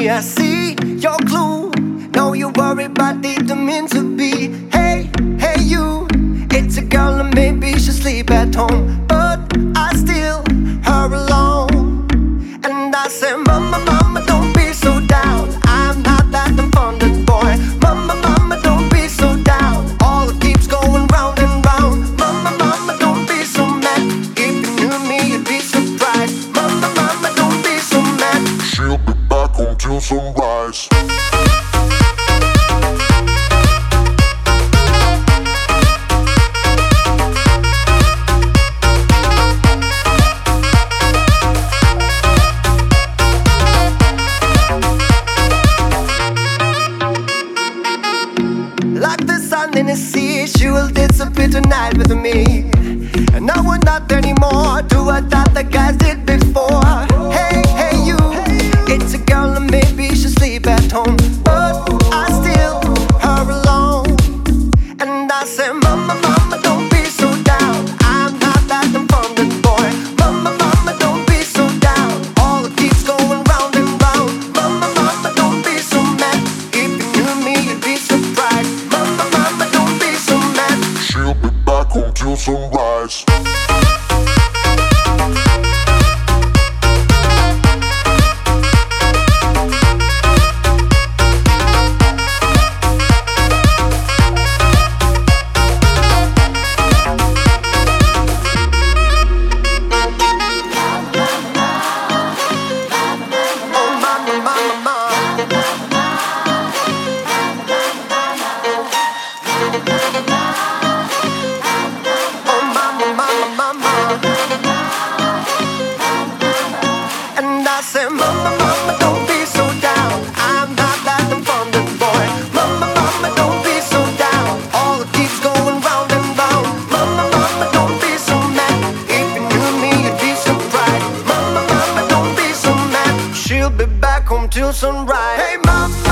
me, I see your clue. Know you worry, but didn't mean to be. Hey, hey, you. It's a girl and maybe she'll sleep at home, but I still her alone. And I say, Mama, Mama, don't be so down. I'm not that unfonded boy. Mama, Mama, don't be so down. All it keeps going round and round. Mama, Mama, don't be so mad. If you knew me, you'd be surprised. Mama, Mama, don't be so mad. She'll be back home till sunrise. Like the sun in the sea, she will disappear tonight with me. And I will not anymore do what other guys did before. Hey, hey, you. It's a girl and maybe she'll sleep at home, but I still her alone. And I say, Mama, Mama, don't be so down. I'm not that unfonded boy. Mama, Mama, don't be so down. All it keeps going round and round. Mama, Mama, don't be so mad. If you knew me, you'd be surprised. Mama, Mama, don't be so mad. She'll be back home till sunrise. Oh, mama, mama, oh, mama, mama, mama. And I say, Mama, Mama, don't be so down. I'm not that unfonded boy. Mama, Mama, don't be so down. All it keeps going round and round. Mama, Mama, don't be so mad. If you knew me, you'd be surprised. Mama, Mama, don't be so mad. She'll be back home till sunrise. Hey, Mama.